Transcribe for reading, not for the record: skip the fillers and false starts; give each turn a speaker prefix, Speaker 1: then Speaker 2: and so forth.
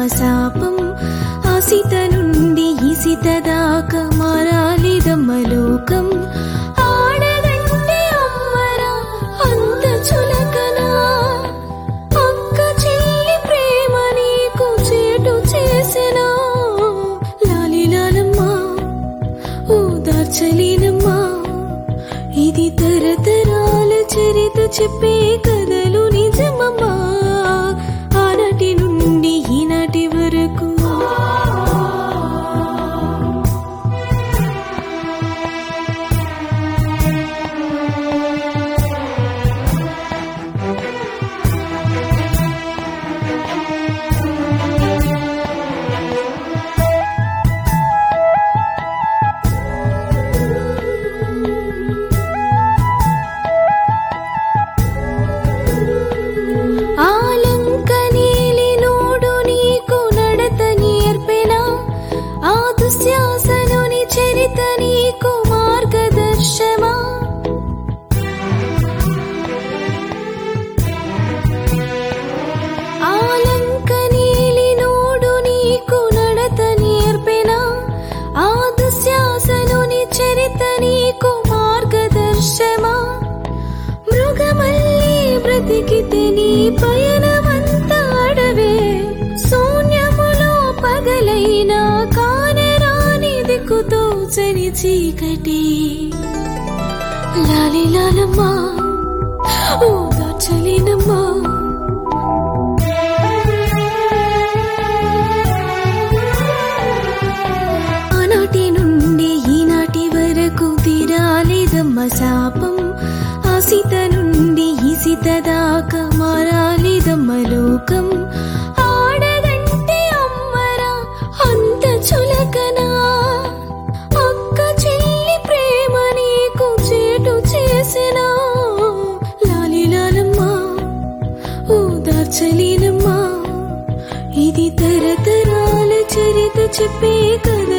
Speaker 1: శాపం. ఆ సీత నుండి ఈ సీత దాకా మారాలిదమ్మ లోకం. ఆడదంటే అమ్మరా అంత చులకనా, అక్క చెల్లి ప్రేమ నీకు చేటు చేసినా. లాలిలాలమ్మా ఓదార్చలేనమ్మా, ఇది తరతరాల చరిత చెప్పే కథలు నిజమమ్మా. ఆనాటి నుండి ఈనాటి వరకు నీకు మార్గదర్శమా. ఆలంక నీలి నోడు నీకు నడత నేర్పెనా, ఆ దుశ్శాసనుని చరిత నీకు మార్గదర్శమా. మృగమల్లి బ్రతికితే నీ పయనమంతా అడవే, శూన్యములో పగలైనా కానరాని దిక్కుతో చని చీకటి. లాలిలాలమ్మా ఓదార్చలేనమ్మా, ఆనాటి నుండి ఈనాటి వరకు తీరాలేదమ్మ శాపం. ఆ సీత నుండి ఈ సీత దాకా మారాలిదమ్మ లోకం. ఆడదంటే అమ్మరా అంత చులకనా, అక్క చెల్లి ప్రేమ నీకు చేటు చేసినా. లాలిలాలమ్మా ఓదార్చలేనమ్మా, ఇది తరతరాల చరిత చెప్పే కథ